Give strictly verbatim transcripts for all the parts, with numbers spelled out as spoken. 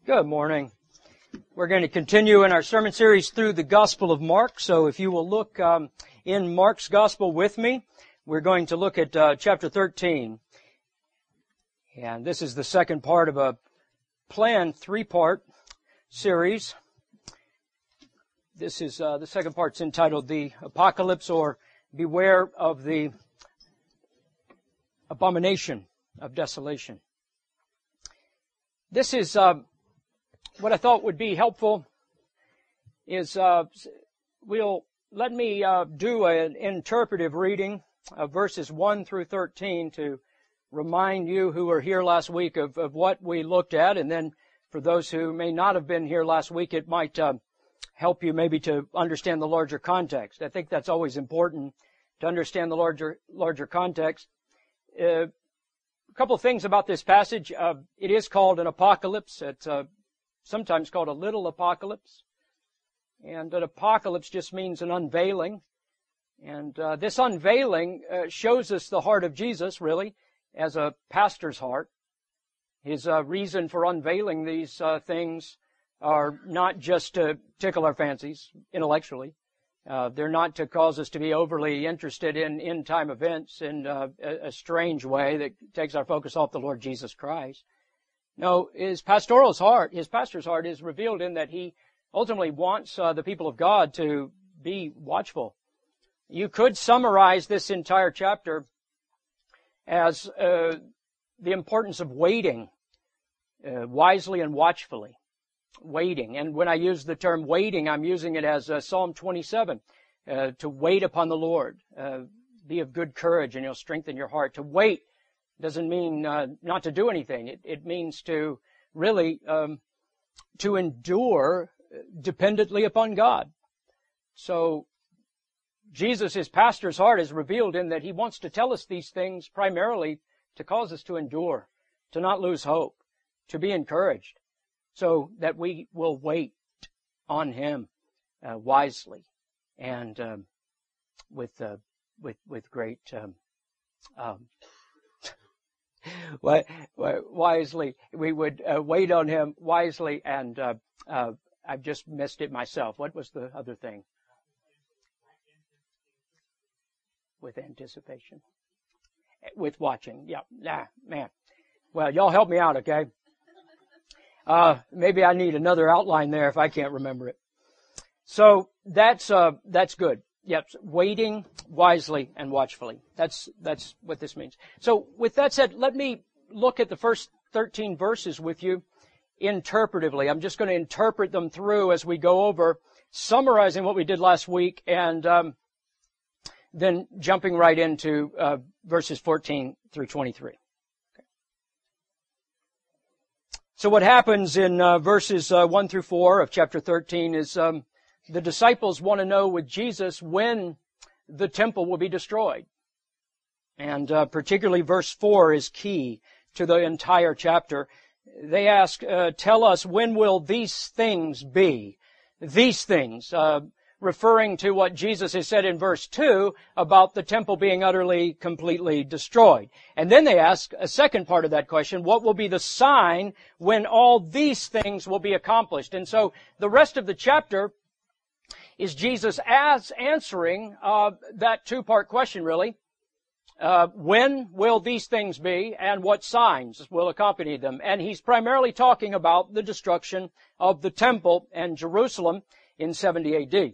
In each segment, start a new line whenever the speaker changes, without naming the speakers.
Good morning. We're going to continue in our sermon series through the Gospel of Mark. So if you will look um, in Mark's Gospel with me, we're going to look at uh, chapter thirteen. And this is the second part of a planned three-part series. This is uh, the second part's entitled The Apocalypse, or Beware of the Abomination of Desolation. This is uh, what I thought would be helpful is uh, we'll let me uh, do an interpretive reading of verses one through thirteen to remind you who were here last week of, of what we looked at, and then for those who may not have been here last week, it might uh, help you maybe to understand the larger context. I think that's always important, to understand the larger larger context. Uh, a couple of things about this passage. Uh, it is called an apocalypse. It's uh, sometimes called a little apocalypse. And an apocalypse just means an unveiling. And uh, this unveiling uh, shows us the heart of Jesus, really, as a pastor's heart. His uh, reason for unveiling these uh, things are not just to tickle our fancies intellectually. Uh, they're not to cause us to be overly interested in end-time events in uh, a, a strange way that takes our focus off the Lord Jesus Christ. No, his pastoral heart, his pastor's heart is revealed in that he ultimately wants uh, the people of God to be watchful. You could summarize this entire chapter as uh, the importance of waiting uh, wisely and watchfully. Waiting. And when I use the term waiting, I'm using it as uh, Psalm twenty-seven, uh, to wait upon the Lord. Uh, be of good courage and he'll strengthen your heart. To wait doesn't mean uh, not to do anything. It, it means to really um, to endure dependently upon God. So Jesus, his pastor's heart, is revealed in that he wants to tell us these things primarily to cause us to endure, to not lose hope, to be encouraged, so that we will wait on him uh, wisely and um, with uh, with with great um, um, wisely. We would uh, wait on him wisely, and uh, uh, I've just missed it myself. What was the other thing? With anticipation, with watching. Yeah, nah, man. Well, y'all help me out, okay? Uh, maybe I need another outline there if I can't remember it. So that's, uh, that's good. Yep. Waiting wisely and watchfully. That's, that's what this means. So with that said, let me look at the first thirteen verses with you interpretively. I'm just going to interpret them through as we go over, summarizing what we did last week, and, um, then jumping right into, uh, verses fourteen through twenty-three. So what happens in uh, verses uh, one through four of chapter thirteen is um, the disciples want to know with Jesus when the temple will be destroyed. And uh, particularly verse four is key to the entire chapter. They ask, uh, tell us, when will these things be? These things, uh, referring to what Jesus has said in verse two about the temple being utterly, completely destroyed. And then they ask a second part of that question, what will be the sign when all these things will be accomplished? And so the rest of the chapter is Jesus as answering uh, that two-part question, really. Uh, when will these things be, and what signs will accompany them? And he's primarily talking about the destruction of the temple and Jerusalem in seventy A D.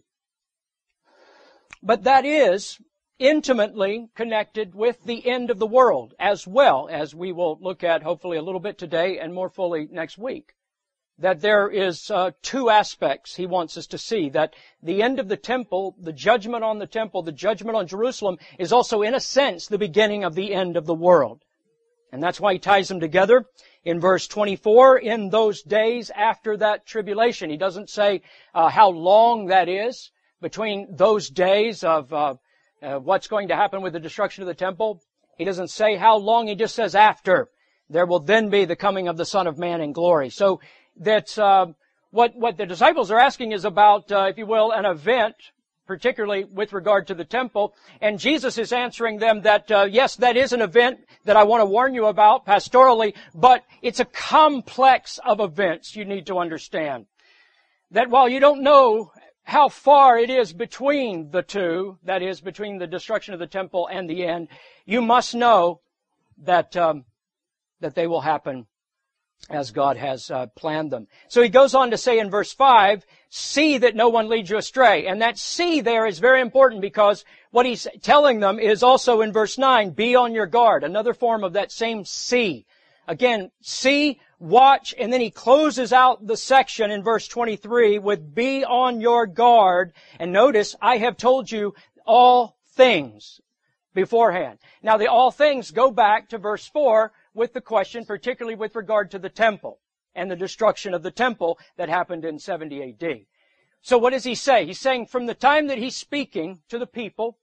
But that is intimately connected with the end of the world, as well as we will look at hopefully a little bit today and more fully next week. That there is uh, two aspects he wants us to see. That the end of the temple, the judgment on the temple, the judgment on Jerusalem is also in a sense the beginning of the end of the world. And that's why he ties them together in verse twenty-four, in those days after that tribulation. He doesn't say uh, how long that is between those days of uh, uh, what's going to happen with the destruction of the temple. He doesn't say how long, he just says after. There will then be the coming of the Son of Man in glory. So that's uh, what what the disciples are asking is about, uh, if you will, an event particularly with regard to the temple. And Jesus is answering them that, uh, yes, that is an event that I want to warn you about pastorally, but it's a complex of events you need to understand. That while you don't know how far it is between the two, that is, between the destruction of the temple and the end, you must know that um, that they will happen as God has uh, planned them. So he goes on to say in verse five, see that no one leads you astray. And that see there is very important because what he's telling them is also in verse nine, be on your guard. Another form of that same see. Again, see, watch, and then he closes out the section in verse twenty-three with be on your guard. And notice, I have told you all things beforehand. Now the all things go back to verse four with the question, particularly with regard to the temple and the destruction of the temple that happened in seventy A D. So what does he say? He's saying from the time that he's speaking to the people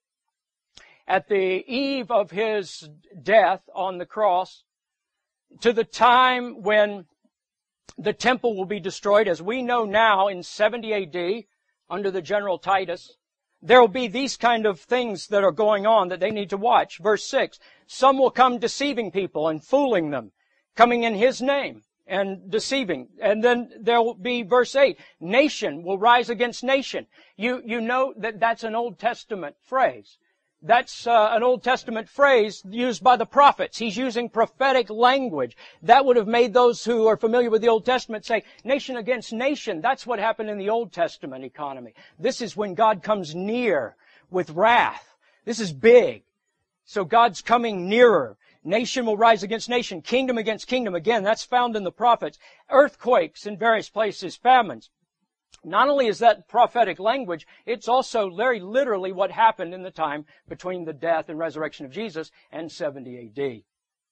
at the eve of his death on the cross to the time when the temple will be destroyed, as we know now in seventy A D under the General Titus, there will be these kind of things that are going on that they need to watch. Verse six, some will come deceiving people and fooling them, coming in His name and deceiving. And then there will be verse eight, nation will rise against nation. You, you know that that's an Old Testament phrase. That's uh, an Old Testament phrase used by the prophets. He's using prophetic language. That would have made those who are familiar with the Old Testament say, nation against nation. That's what happened in the Old Testament economy. This is when God comes near with wrath. This is big. So God's coming nearer. Nation will rise against nation. Kingdom against kingdom. Again, that's found in the prophets. Earthquakes in various places. Famines. Not only is that prophetic language, it's also very literally what happened in the time between the death and resurrection of Jesus and seventy A D.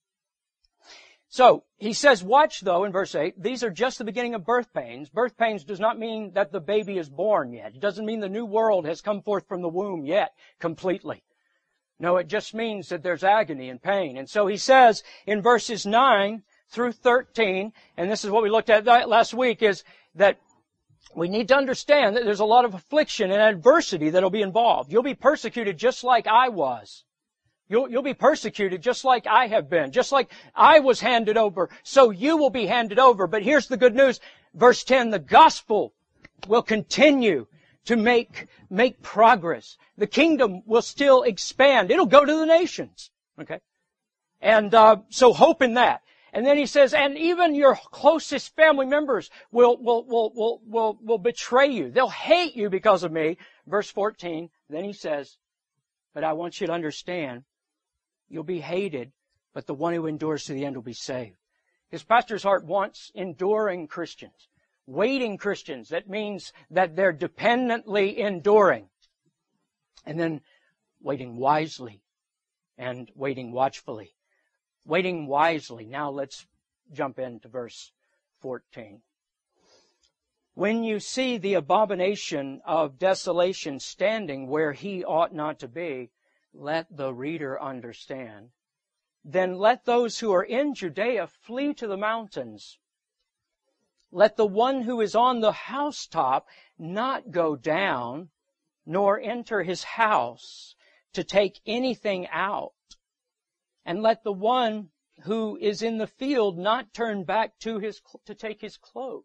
So, he says, watch though, in verse eight, these are just the beginning of birth pains. Birth pains does not mean that the baby is born yet. It doesn't mean the new world has come forth from the womb yet, completely. No, it just means that there's agony and pain. And so he says in verses nine through thirteen, and this is what we looked at last week, is that we need to understand that there's a lot of affliction and adversity that'll be involved. You'll be persecuted just like I was. You'll, you'll be persecuted just like I have been. Just like I was handed over, so you will be handed over. But here's the good news. Verse ten, the gospel will continue to make, make progress. The kingdom will still expand. It'll go to the nations. Okay? And uh, so hope in that. And then he says, and even your closest family members will, will, will, will, will, will betray you. They'll hate you because of me. Verse fourteen, then he says, but I want you to understand, you'll be hated, but the one who endures to the end will be saved. His pastor's heart wants enduring Christians, waiting Christians. That means that they're dependently enduring. And then waiting wisely and waiting watchfully. Waiting wisely. Now let's jump into verse fourteen. When you see the abomination of desolation standing where he ought not to be, let the reader understand. Then let those who are in Judea flee to the mountains. Let the one who is on the housetop not go down, nor enter his house to take anything out. And let the one who is in the field not turn back to his to take his cloak.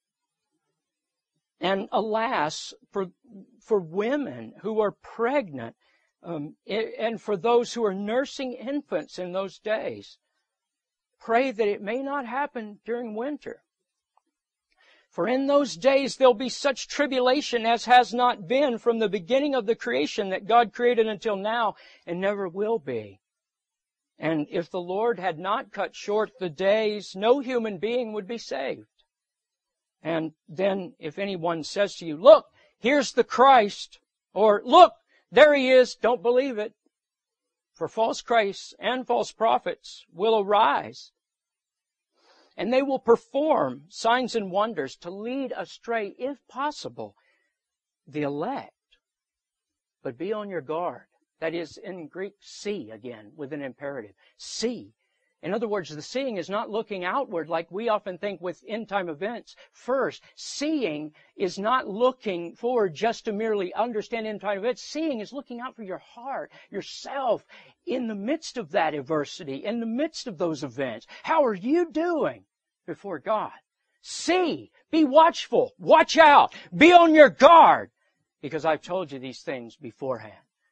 And alas, for for women who are pregnant, um, and for those who are nursing infants in those days, pray that it may not happen during winter. For in those days there'll be such tribulation as has not been from the beginning of the creation that God created until now, and never will be. And if the Lord had not cut short the days, no human being would be saved. And then if anyone says to you, look, here's the Christ, or look, there he is, don't believe it. For false Christs and false prophets will arise, and they will perform signs and wonders to lead astray, if possible, the elect. But be on your guard. That is, in Greek, see again, with an imperative. See. In other words, the seeing is not looking outward like we often think with end-time events. First, seeing is not looking forward just to merely understand end-time events. Seeing is looking out for your heart, yourself, in the midst of that adversity, in the midst of those events. How are you doing before God? See, be watchful, watch out, be on your guard, because I've told you these things beforehand.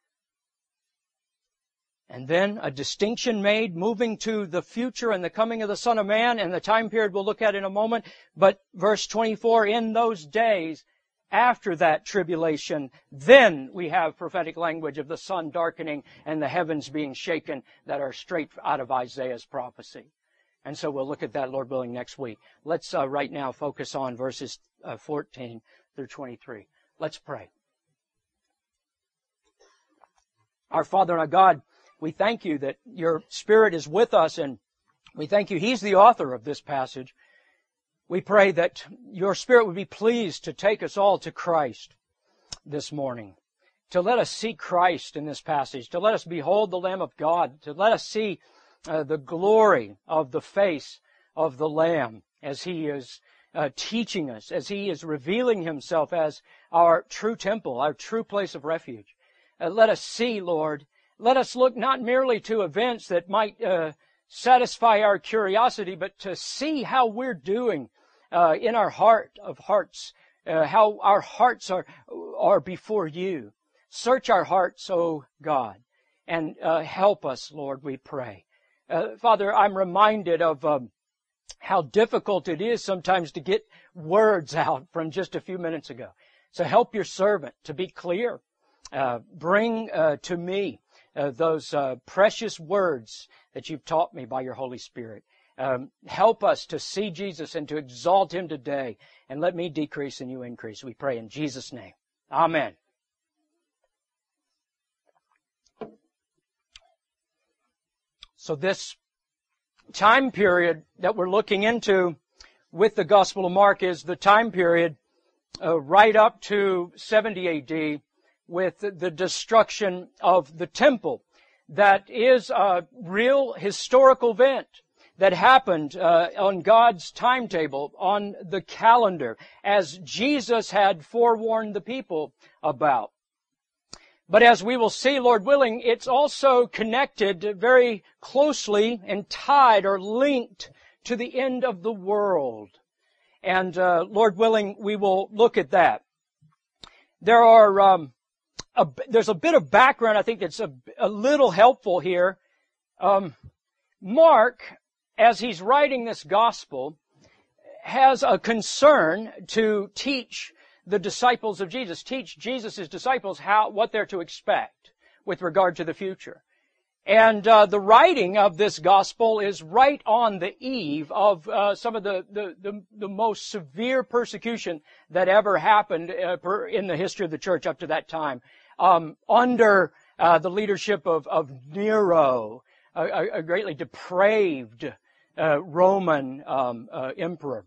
And then a distinction made, moving to the future and the coming of the Son of Man, and the time period we'll look at in a moment. But verse twenty-four, in those days, after that tribulation, then we have prophetic language of the sun darkening and the heavens being shaken that are straight out of Isaiah's prophecy. And so we'll look at that, Lord willing, next week. Let's uh, right now focus on verses uh, fourteen through twenty-three. Let's pray. Our Father and our God, we thank you that your Spirit is with us, and we thank you He's the author of this passage. We pray that your Spirit would be pleased to take us all to Christ this morning, to let us see Christ in this passage, to let us behold the Lamb of God, to let us see uh, the glory of the face of the Lamb as He is uh, teaching us, as He is revealing Himself as our true temple, our true place of refuge. Uh, let us see, Lord, let us look not merely to events that might uh, satisfy our curiosity, but to see how we're doing uh, in our heart of hearts, uh, how our hearts are are before you. Search our hearts, O God, and uh, help us, Lord, we pray. Uh, Father, I'm reminded of um, how difficult it is sometimes to get words out from just a few minutes ago. So help your servant to be clear. Uh, bring uh, to me Uh, those uh, precious words that you've taught me by your Holy Spirit. Um, help us to see Jesus and to exalt Him today. And let me decrease and you increase. We pray in Jesus' name. Amen. So this time period that we're looking into with the Gospel of Mark is the time period uh, right up to seventy A D, with the destruction of the temple. That is a real historical event that happened uh, on God's timetable, on the calendar, as Jesus had forewarned the people about. But as we will see, Lord willing, it's also connected very closely and tied or linked to the end of the world. And uh, Lord willing, we will look at that. There are... Um, A, there's a bit of background, I think, that's a, a little helpful here. Um, Mark, as he's writing this gospel, has a concern to teach the disciples of Jesus, teach Jesus' disciples how what they're to expect with regard to the future. And uh, the writing of this gospel is right on the eve of uh, some of the, the, the, the most severe persecution that ever happened uh, per, in the history of the church up to that time. Um, under uh, the leadership of, of Nero, a, a greatly depraved uh, Roman um, uh, emperor.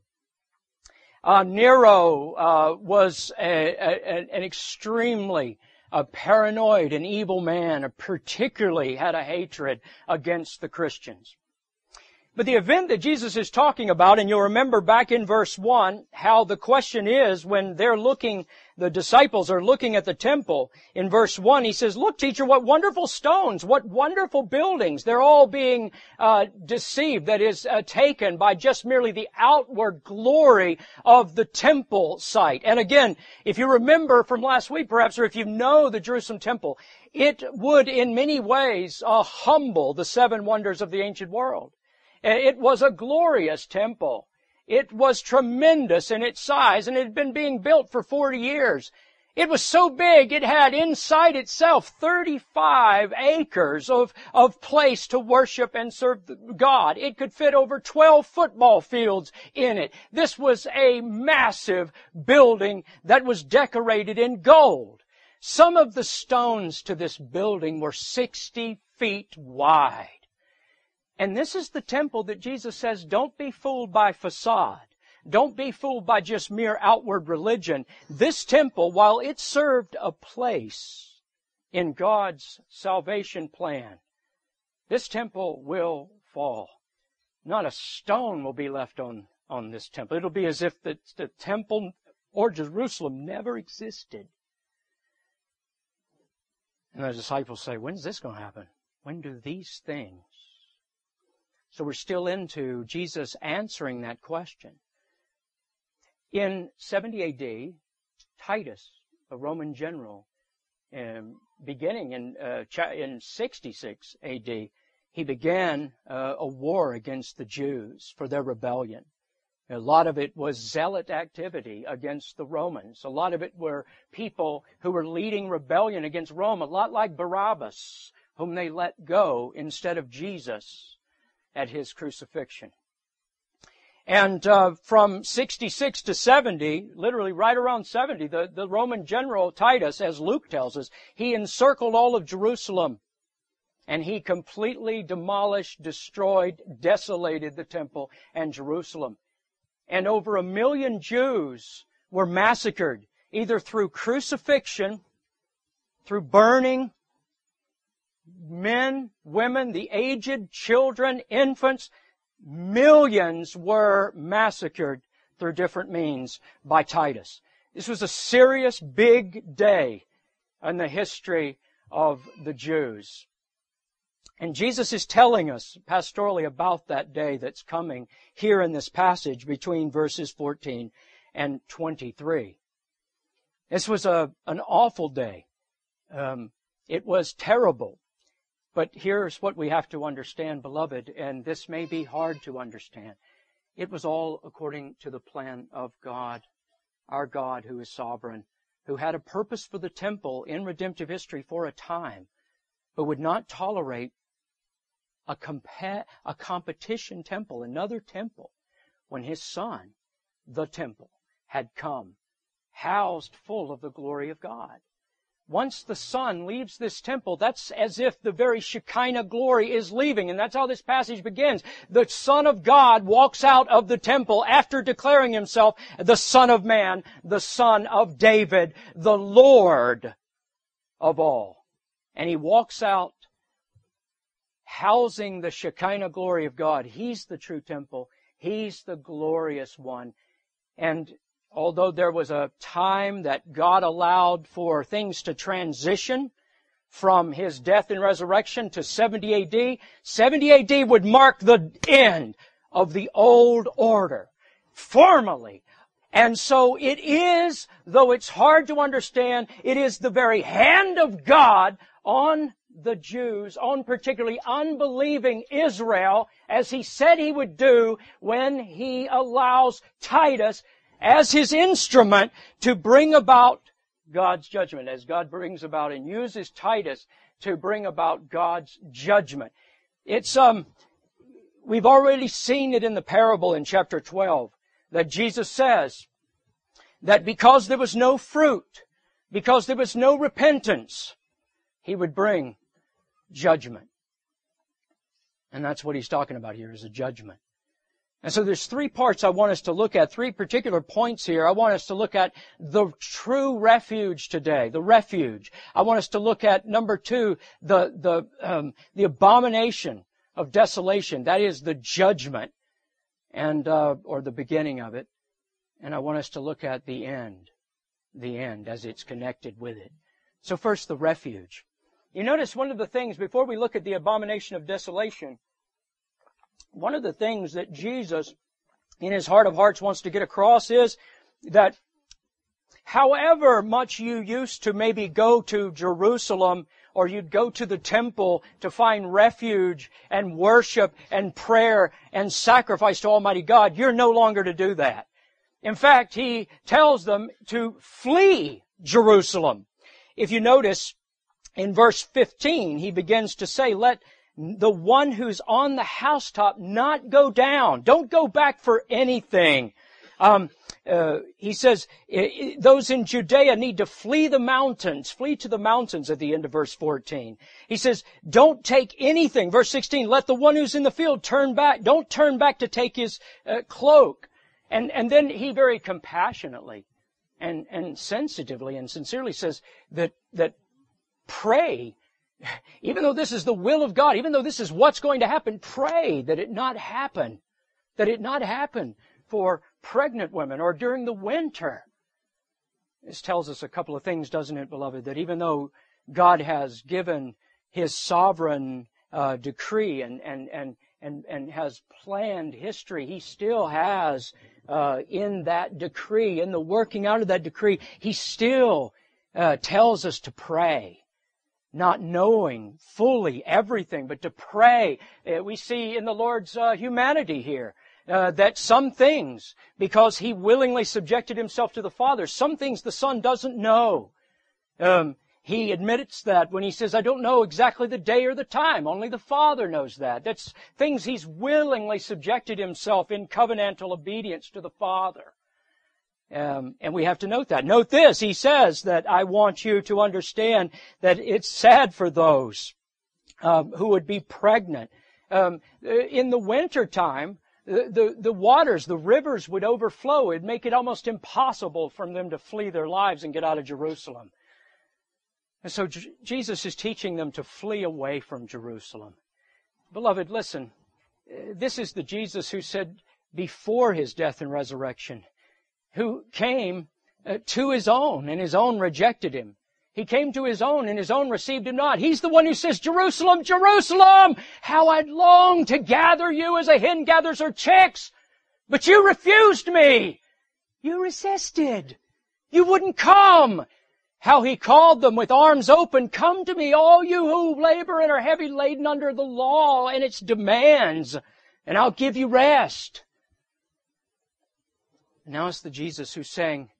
Uh, Nero uh, was a, a, an extremely uh, paranoid and evil man, particularly had a hatred against the Christians. But the event that Jesus is talking about, and you'll remember back in verse one, how the question is when they're looking, the disciples are looking at the temple. In verse one, he says, "Look, teacher, what wonderful stones, what wonderful buildings." They're all being uh, deceived, that is, uh, taken by just merely the outward glory of the temple site. And again, if you remember from last week, perhaps, or if you know the Jerusalem temple, it would in many ways uh, humble the seven wonders of the ancient world. It was a glorious temple. It was tremendous in its size, and it had been being built for forty years. It was so big, it had inside itself thirty-five acres of, of place to worship and serve God. It could fit over twelve football fields in it. This was a massive building that was decorated in gold. Some of the stones to this building were sixty feet wide. And this is the temple that Jesus says, don't be fooled by facade. Don't be fooled by just mere outward religion. This temple, while it served a place in God's salvation plan, this temple will fall. not a stone will be left on, on this temple. It'll be as if the, the temple or Jerusalem never existed. And the disciples say, when's this going to happen? When do these things? So we're still into Jesus answering that question. In seventy A D, Titus, a Roman general, um, beginning in uh, in sixty-six A D, he began uh, a war against the Jews for their rebellion. A lot of it was zealot activity against the Romans. A lot of it were people who were leading rebellion against Rome, a lot like Barabbas, whom they let go instead of Jesus at his crucifixion. And uh, from sixty-six to seventy, literally right around seventy, the, the Roman general Titus, as Luke tells us, he encircled all of Jerusalem. And he completely demolished, destroyed, desolated the temple and Jerusalem. And over a million Jews were massacred, either through crucifixion, through burning, men, women, the aged, children, infants. Millions were massacred through different means by Titus. This was a serious, big day in the history of the Jews. And Jesus is telling us pastorally about that day that's coming here in this passage between verses fourteen and twenty-three. This was a, an awful day. Um, it was terrible. But here's what we have to understand, beloved, and this may be hard to understand. It was all according to the plan of God, our God who is sovereign, who had a purpose for the temple in redemptive history for a time, but would not tolerate a, compa- a competition temple, another temple, when His Son, the temple, had come, housed full of the glory of God. Once the Son leaves this temple, that's as if the very Shekinah glory is leaving. And that's how this passage begins. The Son of God walks out of the temple after declaring Himself the Son of Man, the Son of David, the Lord of all. And He walks out housing the Shekinah glory of God. He's the true temple. He's the glorious one. And although there was a time that God allowed for things to transition from His death and resurrection to seventy A D, seventy A D would mark the end of the old order, formally. And so it is, though it's hard to understand, it is the very hand of God on the Jews, on particularly unbelieving Israel, as He said He would do when He allows Titus as His instrument to bring about God's judgment, as God brings about and uses Titus to bring about God's judgment. It's, um, we've already seen it in the parable in chapter twelve, that Jesus says that because there was no fruit, because there was no repentance, He would bring judgment. And that's what He's talking about here, is a judgment. And so there's three parts I want us to look at, three particular points here. I want us to look at the true refuge today, the refuge. I want us to look at, number two, the, the, um, the abomination of desolation. That is the judgment, and, uh, or the beginning of it. And I want us to look at the end, the end as it's connected with it. So first, the refuge. You notice one of the things, before we look at the abomination of desolation, one of the things that Jesus, in His heart of hearts, wants to get across is that however much you used to maybe go to Jerusalem, or you'd go to the temple to find refuge and worship and prayer and sacrifice to Almighty God, you're no longer to do that. In fact, He tells them to flee Jerusalem. If you notice, in verse fifteen, He begins to say, let the one who's on the housetop not go down. Don't go back for anything. Um, uh, he says those in Judea need to flee the mountains. Flee to the mountains at the end of verse fourteen. He says, don't take anything. Verse sixteen, let the one who's in the field turn back. Don't turn back to take his uh, cloak. And, and then He very compassionately and, and sensitively and sincerely says that, that pray Even though this is the will of God, even though this is what's going to happen, pray that it not happen. That it not happen for pregnant women or during the winter. This tells us a couple of things, doesn't it, beloved? That even though God has given His sovereign uh, decree and, and, and, and, and has planned history, He still has uh, in that decree, in the working out of that decree, He still uh, tells us to pray. Not knowing fully everything, but to pray. Uh, we see in the Lord's uh, humanity here uh, that some things, because He willingly subjected Himself to the Father, some things the Son doesn't know. Um, he admits that when He says, I don't know exactly the day or the time. Only the Father knows that. That's things He's willingly subjected Himself in covenantal obedience to the Father. Um, and we have to note that. Note this, He says that I want you to understand that it's sad for those um, who would be pregnant. Um, in the winter time, the, the, the waters, the rivers would overflow. It'd make it almost impossible for them to flee their lives and get out of Jerusalem. And so J- Jesus is teaching them to flee away from Jerusalem. Beloved, listen, this is the Jesus who said before His death and resurrection, who came uh, to His own, and His own rejected Him. He came to His own, and His own received Him not. He's the one who says, Jerusalem, Jerusalem, how I'd long to gather you as a hen gathers her chicks, but you refused me. You resisted. You wouldn't come. How He called them with arms open, come to me, all you who labor and are heavy laden under the law and its demands, and I'll give you rest. Now it's the Jesus who's saying,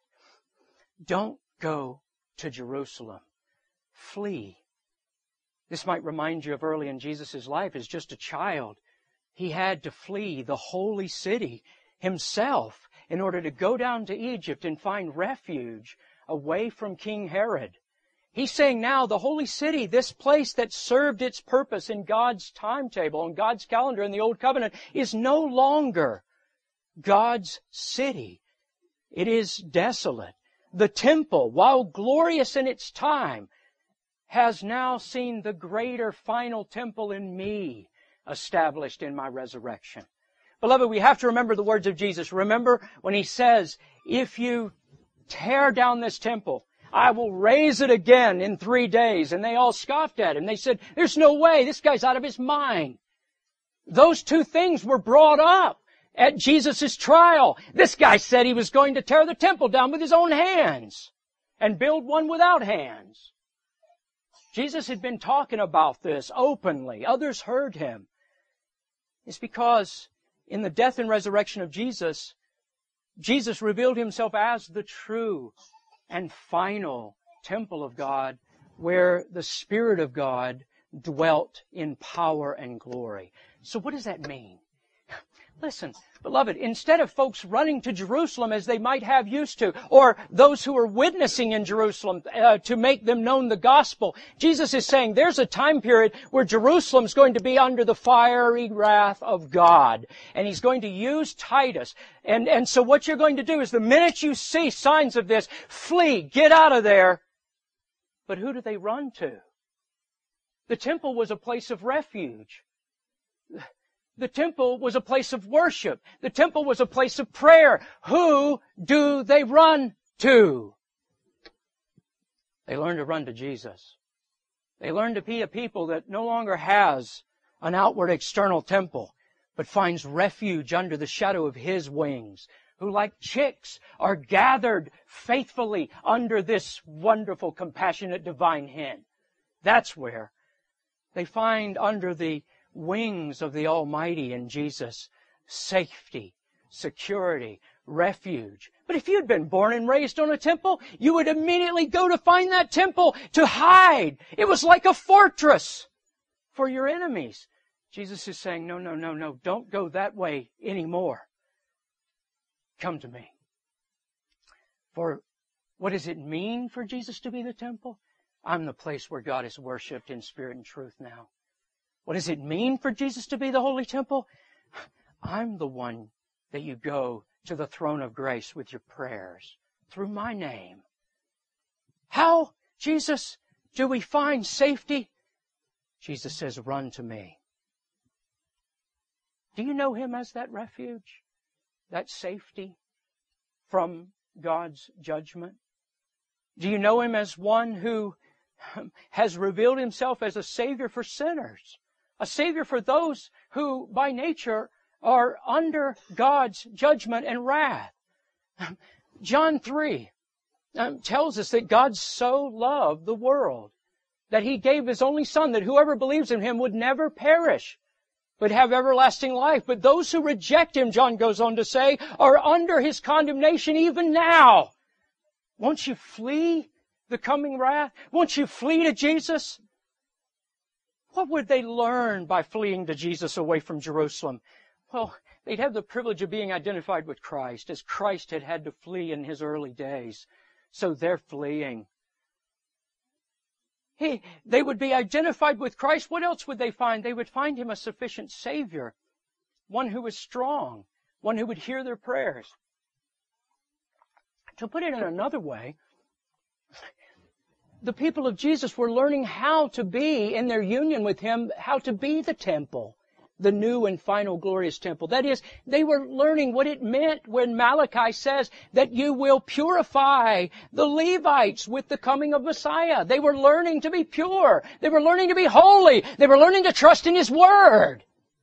don't go to Jerusalem. Flee. This might remind you of early in Jesus' life as just a child. He had to flee the holy city himself in order to go down to Egypt and find refuge away from King Herod. He's saying now the holy city, this place that served its purpose in God's timetable, in God's calendar in the Old Covenant, is no longer God's city. It is desolate. The temple, while glorious in its time, has now seen the greater final temple in me established in my resurrection. Beloved, we have to remember the words of Jesus. Remember when He says, if you tear down this temple, I will raise it again in three days. And they all scoffed at Him. They said, there's no way. This guy's out of his mind. Those two things were brought up at Jesus' trial. This guy said he was going to tear the temple down with his own hands and build one without hands. Jesus had been talking about this openly. Others heard Him. It's because in the death and resurrection of Jesus, Jesus revealed Himself as the true and final temple of God, where the Spirit of God dwelt in power and glory. So what does that mean? Listen, beloved, instead of folks running to Jerusalem as they might have used to, or those who are witnessing in Jerusalem uh, to make them known the gospel, Jesus is saying there's a time period where Jerusalem's going to be under the fiery wrath of God. And He's going to use Titus. And, and so what you're going to do is the minute you see signs of this, flee, get out of there. But who do they run to? The temple was a place of refuge. The temple was a place of worship. The temple was a place of prayer. Who do they run to? They learn to run to Jesus. They learn to be a people that no longer has an outward external temple, but finds refuge under the shadow of His wings, who like chicks are gathered faithfully under this wonderful, compassionate, divine hen. That's where they find under the wings of the Almighty in Jesus safety, security, refuge. But if you'd been born and raised on a temple, you would immediately go to find that temple to hide. It was like a fortress for your enemies. Jesus is saying, no, no, no, no, don't go that way anymore. Come to me. For what does it mean for Jesus to be the temple? I'm the place where God is worshipped in spirit and truth now. What does it mean for Jesus to be the holy temple? I'm the one that you go to the throne of grace with your prayers through my name. How? Jesus Do we find safety? Jesus says, run to me. Do you know Him as that refuge? That safety from God's judgment? Do you know Him as one who has revealed Himself as a Savior for sinners? A Savior for those who, by nature, are under God's judgment and wrath. John three um, tells us that God so loved the world that He gave His only Son, that whoever believes in Him would never perish, but have everlasting life. But those who reject Him, John goes on to say, are under His condemnation even now. Won't you flee the coming wrath? Won't you flee to Jesus? What would they learn by fleeing to Jesus away from Jerusalem? Well, they'd have the privilege of being identified with Christ, as Christ had had to flee in His early days. So they're fleeing. He, they would be identified with Christ. What else would they find? They would find Him a sufficient Savior, one who was strong, one who would hear their prayers. To put it in another way, the people of Jesus were learning how to be, in their union with Him, how to be the temple, the new and final glorious temple. That is, they were learning what it meant when Malachi says that you will purify the Levites with the coming of Messiah. They were learning to be pure. They were learning to be holy. They were learning to trust in His Word.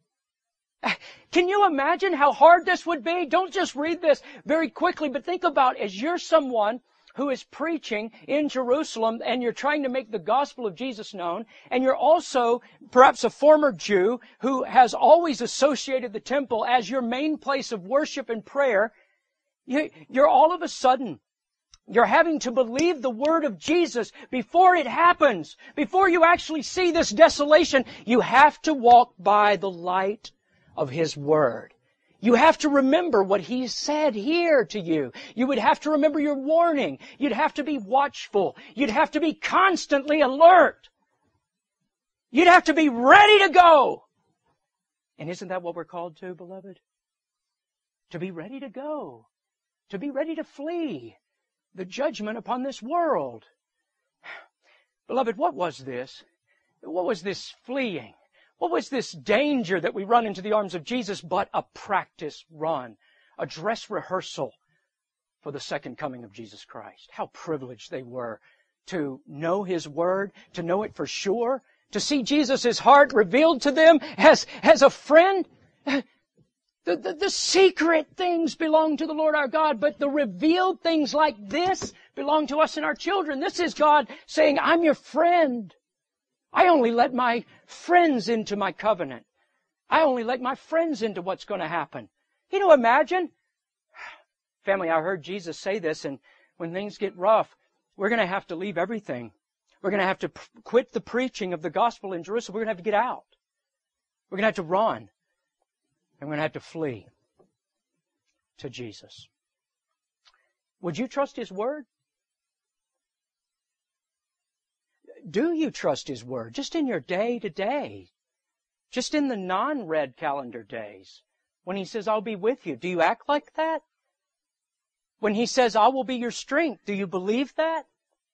Can you imagine how hard this would be? Don't just read this very quickly, but think about, as you're someone who is preaching in Jerusalem and you're trying to make the gospel of Jesus known, and you're also perhaps a former Jew who has always associated the temple as your main place of worship and prayer, you're all of a sudden, you're having to believe the word of Jesus before it happens. Before you actually see this desolation, you have to walk by the light of His Word. You have to remember what He said here to you. You would have to remember your warning. You'd have to be watchful. You'd have to be constantly alert. You'd have to be ready to go. And isn't that what we're called to, beloved? To be ready to go. To be ready to flee the judgment upon this world. Beloved, what was this? What was this fleeing? What was this danger that we run into the arms of Jesus but a practice run, a dress rehearsal for the second coming of Jesus Christ? How privileged they were to know His Word, to know it for sure, to see Jesus' heart revealed to them as, as a friend. The, the, the secret things belong to the Lord our God, but the revealed things like this belong to us and our children. This is God saying, I'm your friend. I only let my friends into my covenant. I only let my friends into what's going to happen. You know, imagine. Family, I heard Jesus say this, and when things get rough, we're going to have to leave everything. We're going to have to p- quit the preaching of the gospel in Jerusalem. We're going to have to get out. We're going to have to run. And we're going to have to flee to Jesus. Would you trust His Word? Do you trust His Word? Just in your day-to-day. Just in the non-red calendar days. When He says, I'll be with you. Do you act like that? When He says, I will be your strength. Do you believe that?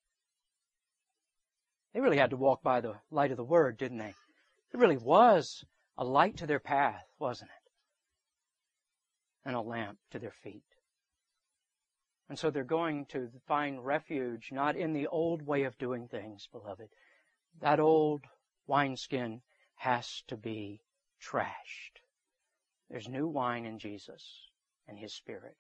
They really had to walk by the light of the Word, didn't they? It really was a light to their path, wasn't it? And a lamp to their feet. And so they're going to find refuge not in the old way of doing things, beloved. That old wineskin has to be trashed. There's new wine in Jesus and His Spirit.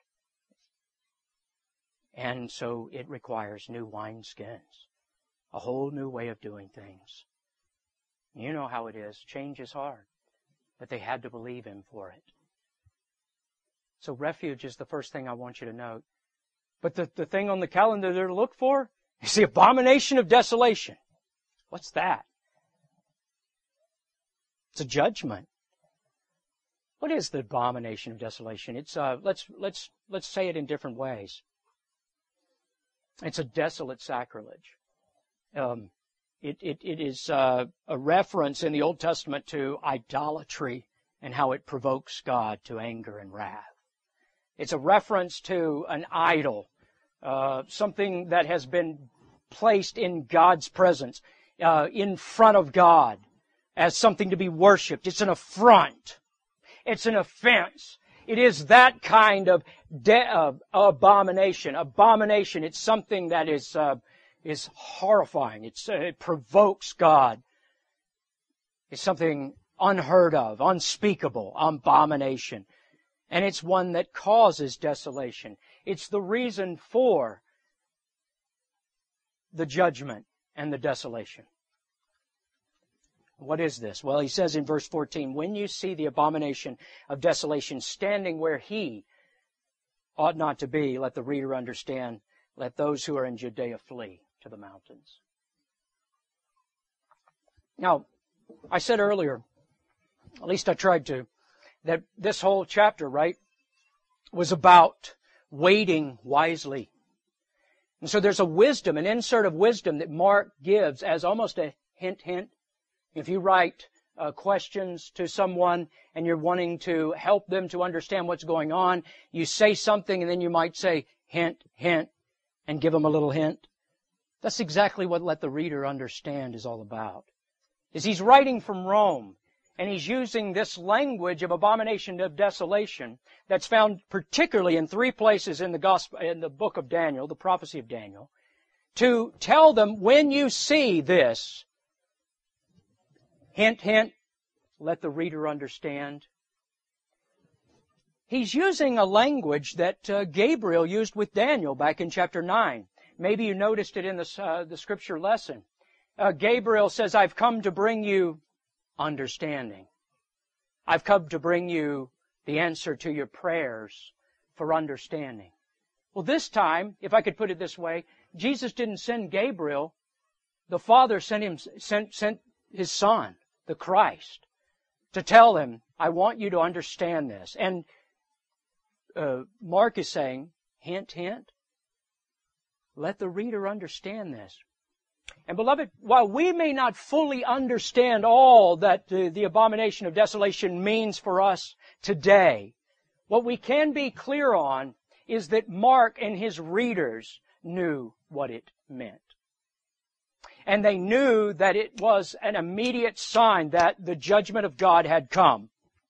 And so it requires new wineskins. A whole new way of doing things. You know how it is. Change is hard. But they had to believe Him for it. So refuge is the first thing I want you to note. But the, the thing on the calendar they're to look for is the abomination of desolation. What's that? It's a judgment. What is the abomination of desolation? It's uh, let's let's let's say it in different ways. It's a desolate sacrilege. Um, it it it is uh, a reference in the Old Testament to idolatry and how it provokes God to anger and wrath. It's a reference to an idol, uh, something that has been placed in God's presence, uh, in front of God, as something to be worshipped. It's an affront. It's an offense. It is that kind of de- uh, abomination. Abomination. It's something that is uh, is horrifying. It's, uh, it provokes God. It's something unheard of, unspeakable, abomination. And it's one that causes desolation. It's the reason for the judgment and the desolation. What is this? Well, he says in verse fourteen, when you see the abomination of desolation standing where he ought not to be, let the reader understand, let those who are in Judea flee to the mountains. Now, I said earlier, at least I tried to, that this whole chapter, right, was about waiting wisely. And so there's a wisdom, an insert of wisdom that Mark gives as almost a hint, hint. If you write uh, questions to someone and you're wanting to help them to understand what's going on, you say something and then you might say, hint, hint, and give them a little hint. That's exactly what Let the Reader Understand is all about. Is he's writing from Rome, and he's using this language of abomination of desolation that's found particularly in three places in the gospel, in the book of Daniel, the prophecy of Daniel, to tell them, when you see this, hint, hint, let the reader understand. He's using a language that uh, Gabriel used with Daniel back in chapter nine. Maybe you noticed it in the, uh, the scripture lesson. Uh, Gabriel says, I've come to bring you understanding. I've come to bring you the answer to your prayers for understanding. Well, this time, if I could put it this way, Jesus didn't send Gabriel. The Father sent him, sent, sent his Son, the Christ, to tell him, I want you to understand this. And uh, Mark is saying, hint, hint, let the reader understand this. And beloved, while we may not fully understand all that the, the abomination of desolation means for us today, what we can be clear on is that Mark and his readers knew what it meant. And they knew that it was an immediate sign that the judgment of God had come.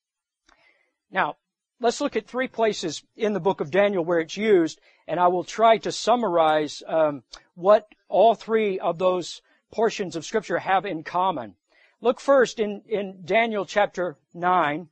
Now, let's look at three places in the book of Daniel where it's used, and I will try to summarize um, what all three of those portions of Scripture have in common. Look first in, in Daniel chapter nine.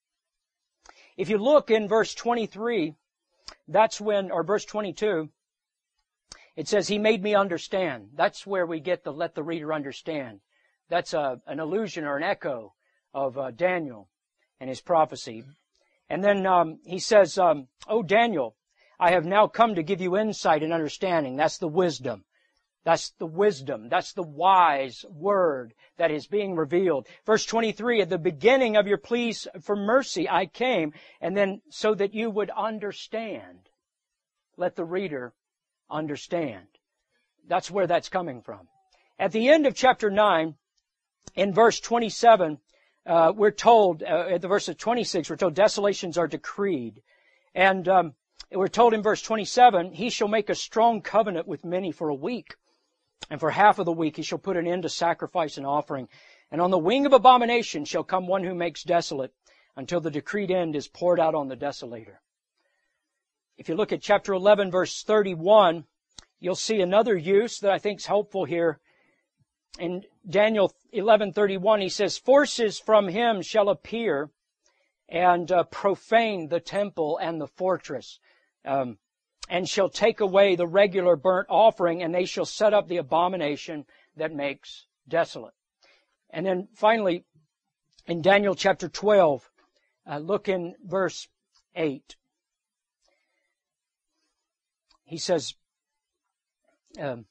If you look in verse twenty-three, that's when, or verse twenty-two, it says, He made me understand. That's where we get the let the reader understand. That's a, an allusion or an echo of uh, Daniel and his prophecy. And then um, he says, um, Oh, Daniel, I have now come to give you insight and understanding. That's the wisdom. That's the wisdom. That's the wise word that is being revealed. Verse twenty-three, at the beginning of your pleas for mercy I came, and then so that you would understand. Let the reader understand. That's where that's coming from. At the end of chapter nine, in verse twenty-seven, uh, we're told, uh, at the verse of twenty-six, we're told desolations are decreed. And um, we're told in verse twenty-seven, He shall make a strong covenant with many for a week. And for half of the week he shall put an end to sacrifice and offering. And on the wing of abomination shall come one who makes desolate, until the decreed end is poured out on the desolator. If you look at chapter eleven, verse thirty-one, you'll see another use that I think is helpful here. In Daniel eleven thirty-one, he says, Forces from him shall appear and uh, profane the temple and the fortress. Um, and shall take away the regular burnt offering, and they shall set up the abomination that makes desolate. And then finally, in Daniel chapter twelve, uh, look in verse eight. He says, um,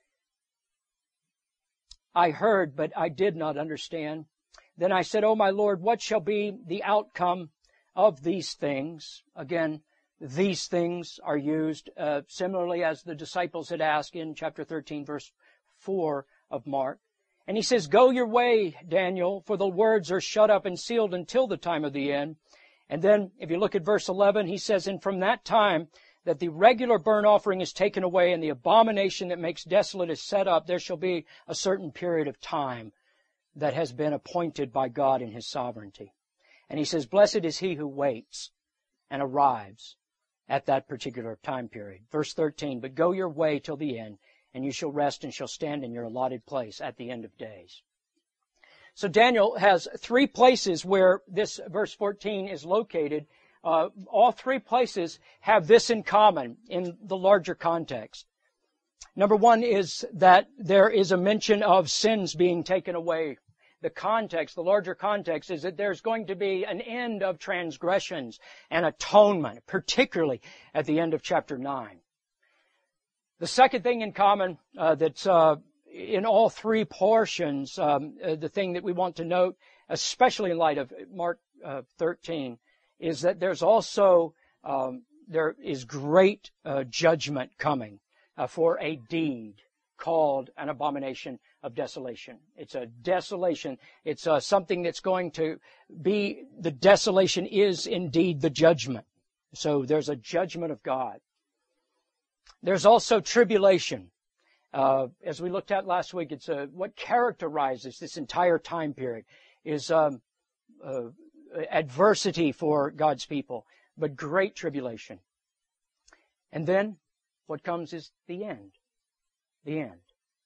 I heard, but I did not understand. Then I said, O my Lord, what shall be the outcome of these things? Again, these things are used uh, similarly as the disciples had asked in chapter thirteen, verse four of Mark. And he says, Go your way, Daniel, for the words are shut up and sealed until the time of the end. And then, if you look at verse eleven, he says, And from that time that the regular burnt offering is taken away and the abomination that makes desolate is set up, there shall be a certain period of time that has been appointed by God in His sovereignty. And He says, blessed is he who waits and arrives at that particular time period. Verse thirteen, but go your way till the end, and you shall rest and shall stand in your allotted place at the end of days. So Daniel has three places where this verse fourteen is located. Uh, all three places have this in common in the larger context. Number one is that there is a mention of sins being taken away. The context, the larger context, is that there's going to be an end of transgressions and atonement, particularly at the end of chapter nine. The second thing in common uh, that's uh, in all three portions, um, uh, the thing that we want to note, especially in light of Mark uh, thirteen, is that there's also, um, there is great uh, judgment coming uh, for a deed called an abomination of desolation. It's a desolation. It's uh, something that's going to be, the desolation is indeed the judgment. So there's a judgment of God. There's also tribulation. Uh, as we looked at last week, it's uh, what characterizes this entire time period is um, uh, adversity for God's people, but great tribulation. And then what comes is the end. The end.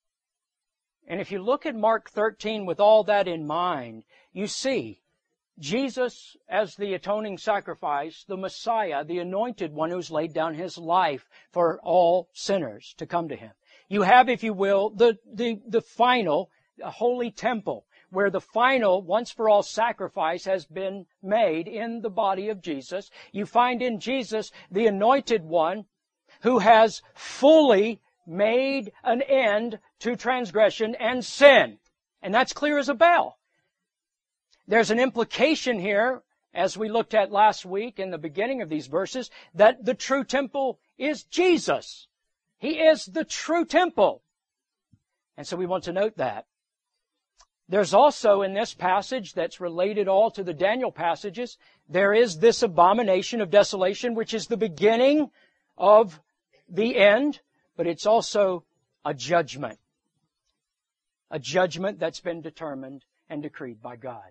And if you look at Mark thirteen with all that in mind, you see Jesus as the atoning sacrifice, the Messiah, the anointed one who's laid down His life for all sinners to come to Him. You have, if you will, the, the, the final holy temple, where the final, once-for-all sacrifice has been made in the body of Jesus. You find in Jesus the anointed one who has fully made an end to transgression and sin. And that's clear as a bell. There's an implication here, as we looked at last week in the beginning of these verses, that the true temple is Jesus. He is the true temple. And so we want to note that. There's also in this passage that's related all to the Daniel passages, there is this abomination of desolation, which is the beginning of the end, but it's also a judgment. A judgment that's been determined and decreed by God.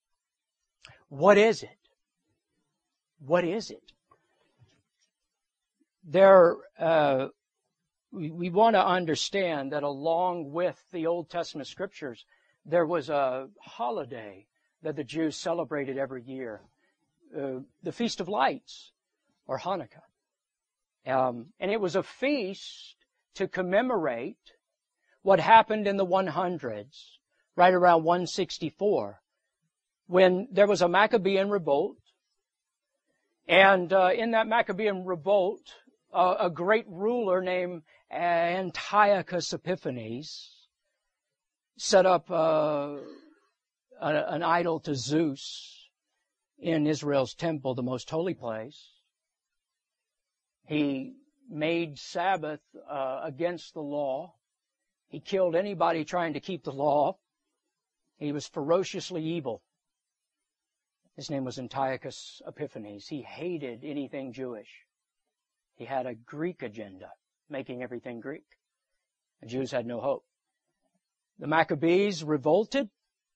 What is it? What is it? There, uh, we, we want to understand that along with the Old Testament scriptures, there was a holiday that the Jews celebrated every year, uh, the Feast of Lights, or Hanukkah. Um, and it was a feast to commemorate what happened in the one hundreds, right around one sixty-four, when there was a Maccabean revolt. And uh, in that Maccabean revolt, uh, a great ruler named Antiochus Epiphanes set up uh, a, an idol to Zeus in Israel's temple, the most holy place. He made Sabbath uh, against the law. He killed anybody trying to keep the law. He was ferociously evil. His name was Antiochus Epiphanes. He hated anything Jewish. He had a Greek agenda, making everything Greek. The Jews had no hope. The Maccabees revolted.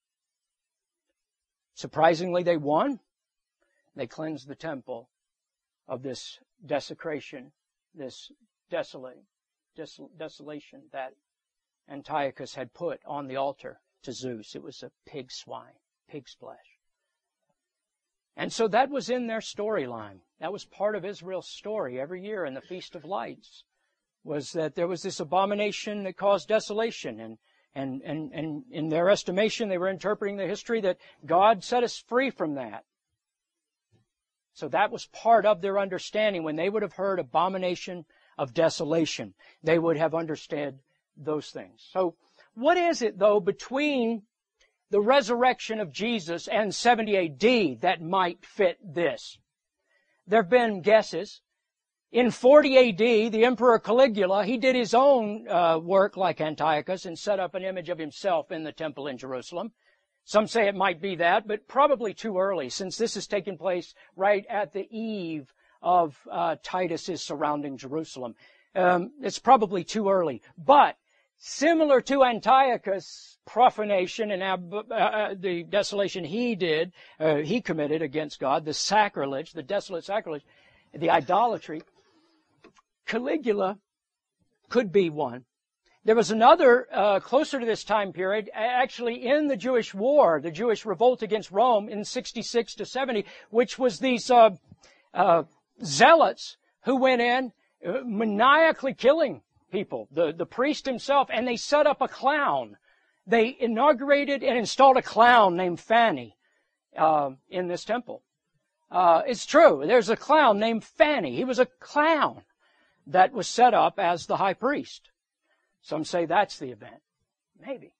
Surprisingly, they won. They cleansed the temple of this desecration, this desolate, desol- desolation that Antiochus had put on the altar to Zeus. It was a pig swine, pig's flesh. And so that was in their storyline. That was part of Israel's story every year in the Feast of Lights, was that there was this abomination that caused desolation. And, and, and, and in their estimation, they were interpreting the history that God set us free from that. So that was part of their understanding. When they would have heard abomination of desolation, they would have understood those things. So what is it, though, between the resurrection of Jesus and seventy A D that might fit this? There have been guesses. In forty A D, the Emperor Caligula, he did his own uh, work like Antiochus and set up an image of himself in the temple in Jerusalem. Some say it might be that, but probably too early, since this has taken place right at the eve of uh, Titus's surrounding Jerusalem. Um, it's probably too early. But similar to Antiochus' profanation and ab- uh, the desolation he did, uh, he committed against God, the sacrilege, the desolate sacrilege, the idolatry, Caligula could be one. There was another uh, closer to this time period, actually in the Jewish war, the Jewish revolt against Rome in sixty-six to seventy, which was these uh, uh, zealots who went in uh, maniacally killing people, the, the priest himself, and they set up a clown. They inaugurated and installed a clown named Fanny uh, in this temple. Uh, it's true. There's a clown named Fanny. He was a clown that was set up as the high priest. Some say that's the event. Maybe.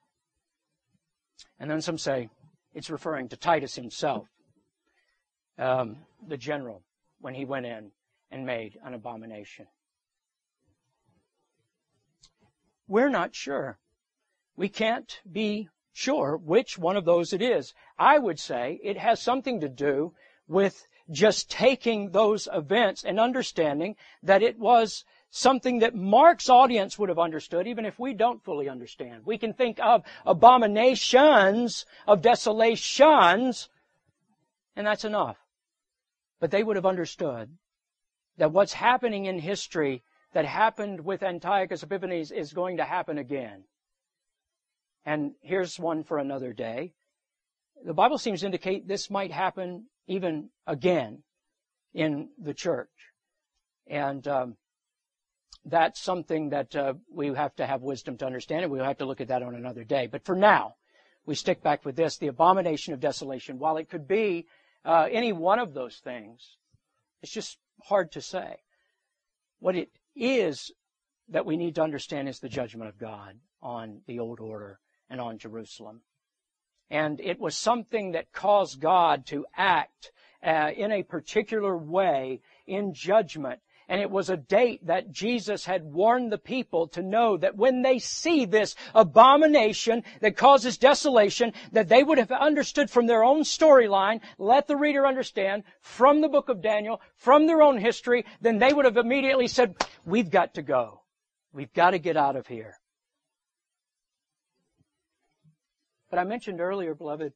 And then some say it's referring to Titus himself, um, the general, when he went in and made an abomination. We're not sure. We can't be sure which one of those it is. I would say it has something to do with just taking those events and understanding that it was something that Mark's audience would have understood, even if we don't fully understand. We can think of abominations, of desolations, and that's enough. But they would have understood that what's happening in history that happened with Antiochus Epiphanes is going to happen again. And here's one for another day. The Bible seems to indicate this might happen even again in the church. And um, that's something that uh, we have to have wisdom to understand, and we'll have to look at that on another day. But for now, we stick back with this, the abomination of desolation. While it could be uh, any one of those things, it's just hard to say. What it is that we need to understand is the judgment of God on the old order and on Jerusalem. And it was something that caused God to act uh, in a particular way in judgment. And it was a date that Jesus had warned the people to know that when they see this abomination that causes desolation, that they would have understood from their own storyline, let the reader understand, from the book of Daniel, from their own history, then they would have immediately said, we've got to go. We've got to get out of here. But I mentioned earlier, beloved,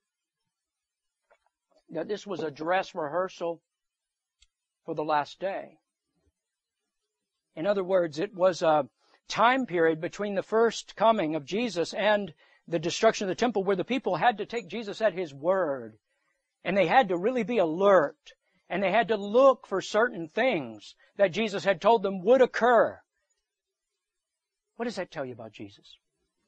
that this was a dress rehearsal for the last day. In other words, it was a time period between the first coming of Jesus and the destruction of the temple where the people had to take Jesus at His word. And they had to really be alert. And they had to look for certain things that Jesus had told them would occur. What does that tell you about Jesus?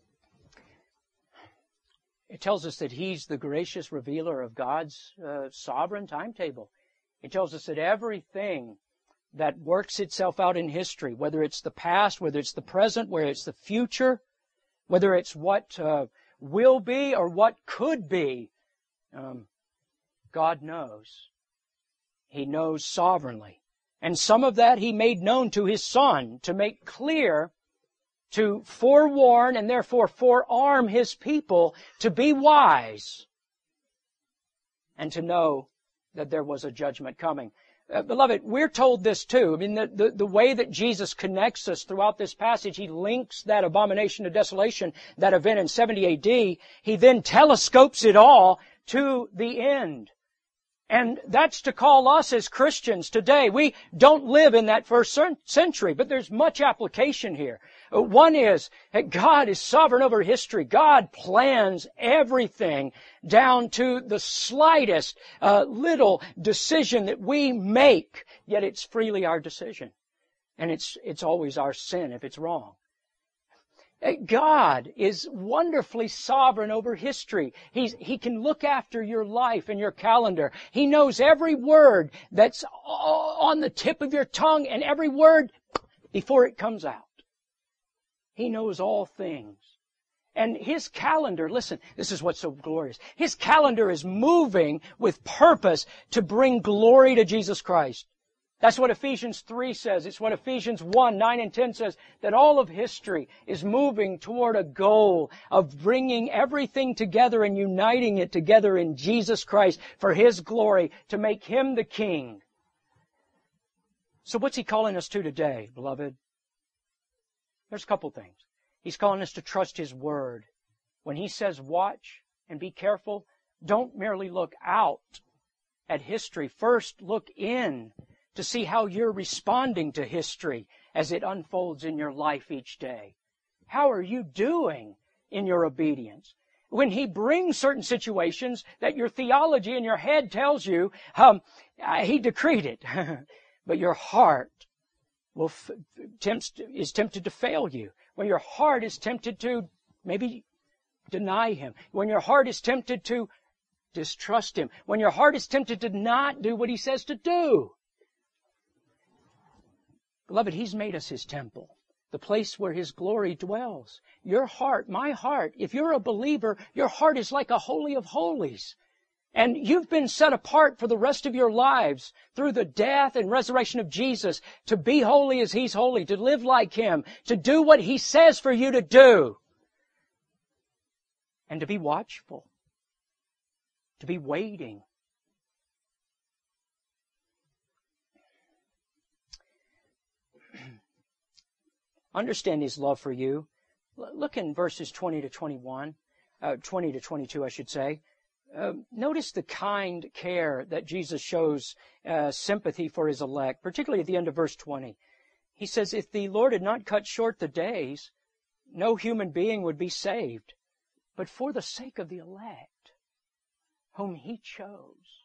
It tells us that He's the gracious revealer of God's uh, sovereign timetable. It tells us that everything that works itself out in history, whether it's the past, whether it's the present, whether it's the future, whether it's what uh, will be or what could be, um, God knows. He knows sovereignly. And some of that He made known to His Son to make clear, to forewarn and therefore forearm His people to be wise and to know that there was a judgment coming. Uh, beloved, we're told this too. I mean, the, the, the way that Jesus connects us throughout this passage, He links that abomination of desolation, that event in seventy A D. He then telescopes it all to the end. And that's to call us as Christians today. We don't live in that first century, but there's much application here. One is that God is sovereign over history. God plans everything down to the slightest uh, little decision that we make, yet it's freely our decision. And it's, it's always our sin if it's wrong. God is wonderfully sovereign over history. He's, he can look after your life and your calendar. He knows every word that's on the tip of your tongue and every word before it comes out. He knows all things. And His calendar, listen, this is what's so glorious. His calendar is moving with purpose to bring glory to Jesus Christ. That's what Ephesians three says. It's what Ephesians one, nine and ten says, that all of history is moving toward a goal of bringing everything together and uniting it together in Jesus Christ for His glory, to make Him the King. So what's He calling us to today, beloved? There's a couple things. He's calling us to trust His Word. When He says watch and be careful, don't merely look out at history. First, look in to see how you're responding to history as it unfolds in your life each day. How are you doing in your obedience? When He brings certain situations that your theology in your head tells you, um, He decreed it, but your heart will f- tempts, is tempted to fail you. When your heart is tempted to maybe deny Him. When your heart is tempted to distrust Him. When your heart is tempted to not do what He says to do. Beloved, He's made us His temple, the place where His glory dwells. Your heart, my heart, if you're a believer, your heart is like a holy of holies. And you've been set apart for the rest of your lives through the death and resurrection of Jesus to be holy as He's holy, to live like Him, to do what He says for you to do, and to be watchful, to be waiting. Understand His love for you. Look in verses twenty to twenty-one, uh, twenty to twenty-two, I should say. Uh, notice the kind care that Jesus shows, uh, sympathy for His elect, particularly at the end of verse twenty. He says, if the Lord had not cut short the days, no human being would be saved. But for the sake of the elect, whom He chose.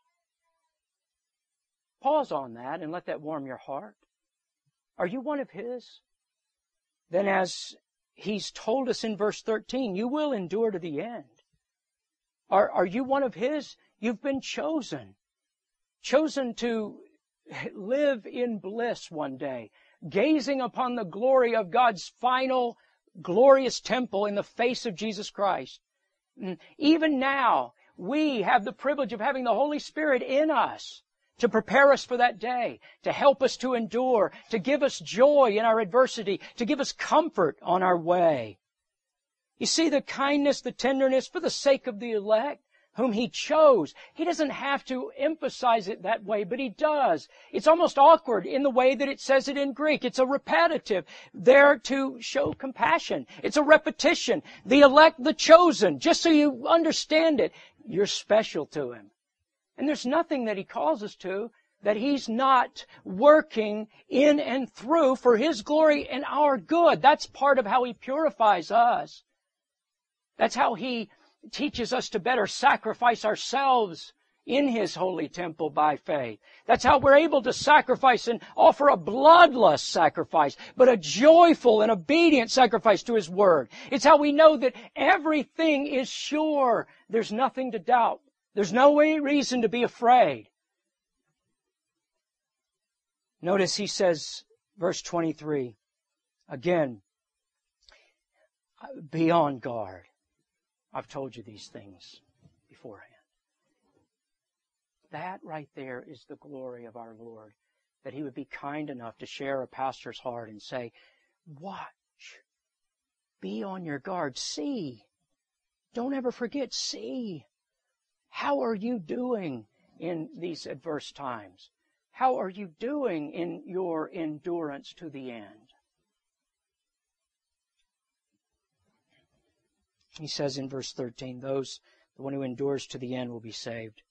Pause on that and let that warm your heart. Are you one of His? Then as He's told us in verse thirteen, you will endure to the end. Are, are you one of His? You've been chosen. Chosen to live in bliss one day, gazing upon the glory of God's final glorious temple in the face of Jesus Christ. Even now, we have the privilege of having the Holy Spirit in us to prepare us for that day, to help us to endure, to give us joy in our adversity, to give us comfort on our way. You see the kindness, the tenderness for the sake of the elect, whom He chose. He doesn't have to emphasize it that way, but He does. It's almost awkward in the way that it says it in Greek. It's a repetitive there to show compassion. It's a repetition. The elect, the chosen, just so you understand it, you're special to Him. And there's nothing that He calls us to that He's not working in and through for His glory and our good. That's part of how He purifies us. That's how He teaches us to better sacrifice ourselves in His holy temple by faith. That's how we're able to sacrifice and offer a bloodless sacrifice, but a joyful and obedient sacrifice to His Word. It's how we know that everything is sure. There's nothing to doubt. There's no reason to be afraid. Notice He says, verse twenty-three, again, be on guard. I've told you these things beforehand. That right there is the glory of our Lord, that He would be kind enough to share a pastor's heart and say, watch, be on your guard, see. Don't ever forget, see. How are you doing in these adverse times? How are you doing in your endurance to the end? He says in verse thirteen, those, the one who endures to the end will be saved.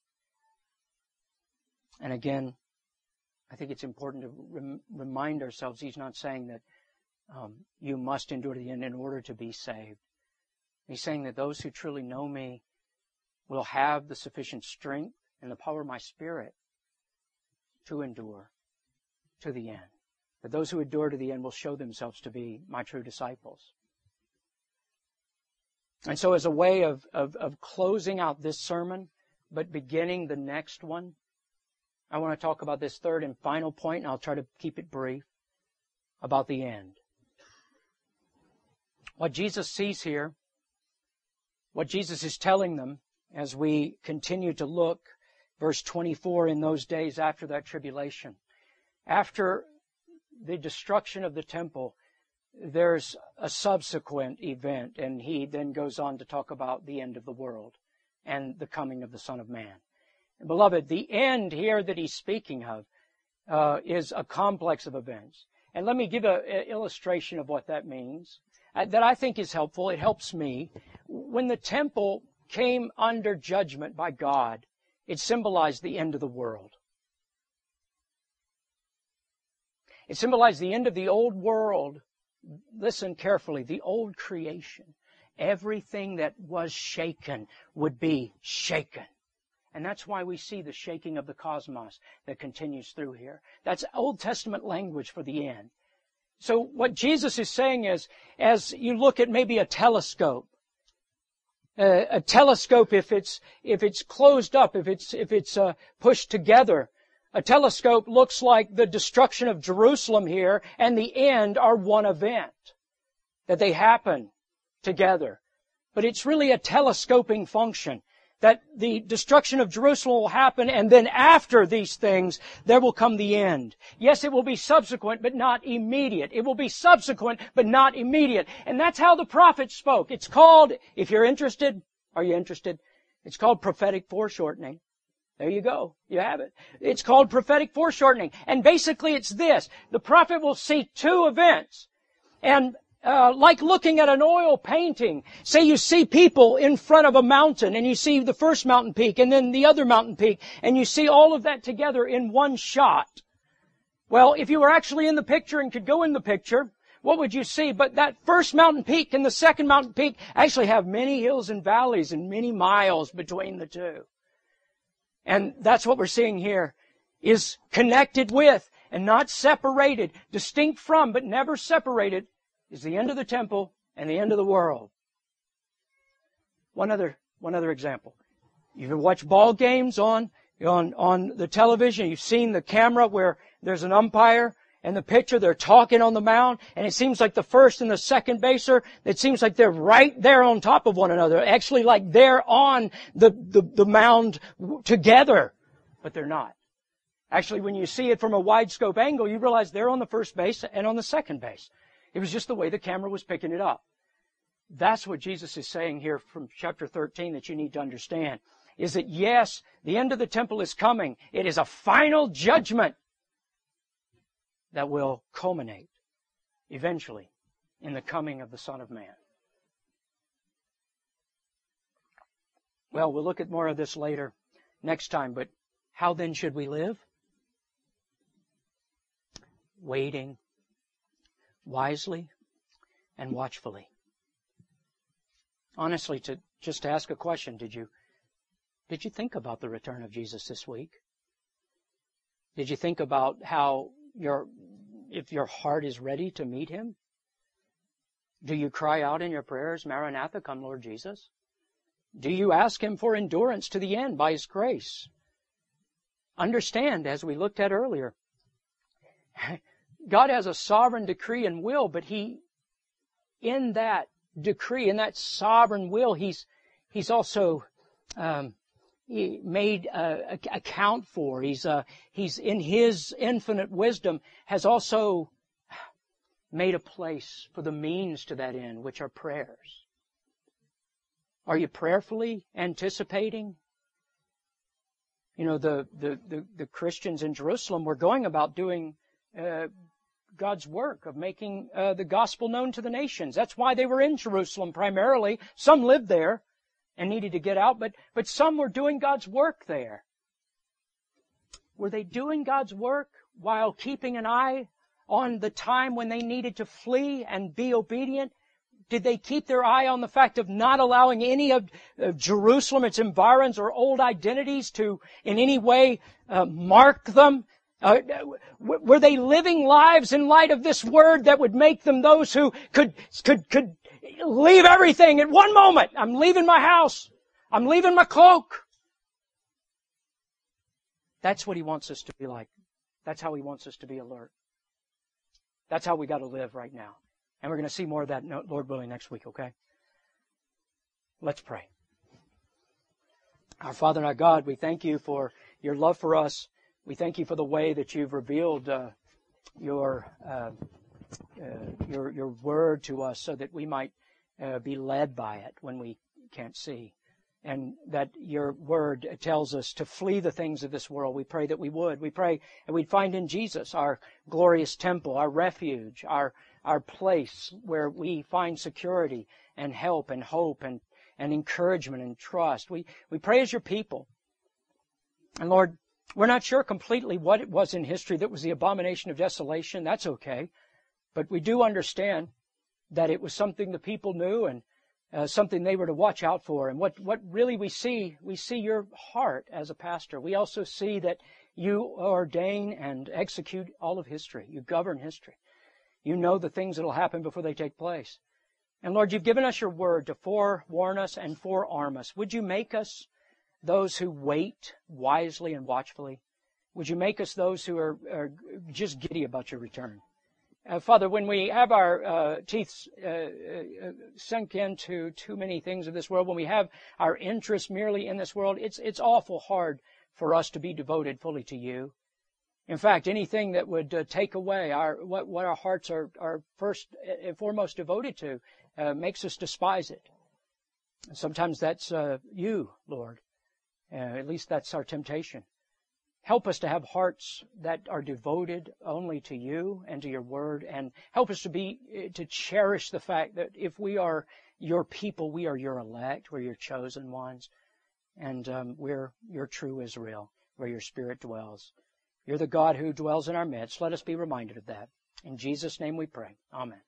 And again, I think it's important to rem- remind ourselves, He's not saying that um, you must endure to the end in order to be saved. He's saying that those who truly know Me will have the sufficient strength and the power of My Spirit to endure to the end. That those who endure to the end will show themselves to be My true disciples. And so as a way of, of, of closing out this sermon, but beginning the next one, I want to talk about this third and final point, and I'll try to keep it brief, about the end. What Jesus sees here, what Jesus is telling them as we continue to look, verse twenty-four, in those days after that tribulation, after the destruction of the temple, there's a subsequent event, and He then goes on to talk about the end of the world and the coming of the Son of Man. And beloved, the end here that He's speaking of uh, is a complex of events. And let me give an illustration of what that means uh, that I think is helpful. It helps me. When the temple came under judgment by God, it symbolized the end of the world. It symbolized the end of the old world. Listen carefully, the old creation. Everything that was shaken would be shaken. And that's why we see the shaking of the cosmos that continues through here. That's Old Testament language for the end. So what Jesus is saying is, as you look at maybe a telescope, uh, a telescope if it's if it's closed up, if it's if it's uh, pushed together, a telescope looks like the destruction of Jerusalem here and the end are one event, that they happen together. But it's really a telescoping function, that the destruction of Jerusalem will happen, and then after these things, there will come the end. Yes, it will be subsequent, but not immediate. It will be subsequent, but not immediate. And that's how the prophet spoke. It's called, if you're interested, are you interested? It's called prophetic foreshortening. There you go. You have it. It's called prophetic foreshortening. And basically it's this. The prophet will see two events. And uh, like looking at an oil painting, say you see people in front of a mountain and you see the first mountain peak and then the other mountain peak and you see all of that together in one shot. Well, if you were actually in the picture and could go in the picture, what would you see? But that first mountain peak and the second mountain peak actually have many hills and valleys and many miles between the two. And that's what we're seeing here, is connected with and not separated, distinct from but never separated, is the end of the temple and the end of the world. One other, one other example. You've watched ball games on, on, on the television. You've seen the camera where there's an umpire and the pitcher, they're talking on the mound, and it seems like the first and the second baser, it seems like they're right there on top of one another, actually like they're on the, the, the mound together, but they're not. Actually, when you see it from a wide scope angle, you realize they're on the first base and on the second base. It was just the way the camera was picking it up. That's what Jesus is saying here from chapter thirteen that you need to understand, is that yes, the end of the temple is coming. It is a final judgment that will culminate eventually in the coming of the Son of Man. Well, we'll look at more of this later next time, but how then should we live? Waiting wisely and watchfully. Honestly, to just ask a question, did you did you think about the return of Jesus this week? Did you think about how your if your heart is ready to meet Him? Do you cry out in your prayers, Maranatha, come Lord Jesus? Do you ask Him for endurance to the end by His grace? Understand, as we looked at earlier, God has a sovereign decree and will, but He, in that decree, in that sovereign will, He's He's also um, He made uh, account for. He's uh, He's in His infinite wisdom has also made a place for the means to that end, which are prayers. Are you prayerfully anticipating? You know, the the the, the Christians in Jerusalem were going about doing uh, God's work of making uh, the gospel known to the nations. That's why they were in Jerusalem primarily. Some lived there and needed to get out, but, but some were doing God's work there. Were they doing God's work while keeping an eye on the time when they needed to flee and be obedient? Did they keep their eye on the fact of not allowing any of, of Jerusalem, its environs, or old identities to in any way uh, mark them? Uh, were they living lives in light of this word that would make them those who could could could leave everything at one moment? I'm leaving my house. I'm leaving my cloak. That's what He wants us to be like. That's how He wants us to be alert. That's how we got to live right now. And we're going to see more of that, Lord willing, next week, okay? Let's pray. Our Father and our God, we thank You for Your love for us. We thank You for the way that You've revealed uh, your, uh, uh, your your word to us so that we might uh, be led by it when we can't see. and that your word tells us to flee the things of this world. We pray that we would. We pray that we'd find in Jesus our glorious temple, our refuge, our our place where we find security and help and hope and, and encouragement and trust. We, we pray as your people. And Lord, we're not sure completely what it was in history that was the abomination of desolation. That's okay. But we do understand that it was something the people knew and uh, something they were to watch out for. And what, what really we see, we see your heart as a pastor. We also see that you ordain and execute all of history. You govern history. You know the things that will happen before they take place. And Lord, you've given us your word to forewarn us and forearm us. Would you make us those who wait wisely and watchfully? Would you make us those who are, are just giddy about your return? Uh, Father, when we have our uh, teeth uh, uh, sunk into too many things of this world, when we have our interest merely in this world, it's it's awful hard for us to be devoted fully to you. In fact, anything that would uh, take away our what, what our hearts are, are first and foremost devoted to uh, makes us despise it. And sometimes that's uh, you, Lord. Uh, at least that's our temptation. Help us to have hearts that are devoted only to you and to your word, and help us to be to cherish the fact that if we are your people, we are your elect, we're your chosen ones, and um, we're your true Israel, where your Spirit dwells. You're the God who dwells in our midst. Let us be reminded of that. In Jesus' name we pray. Amen.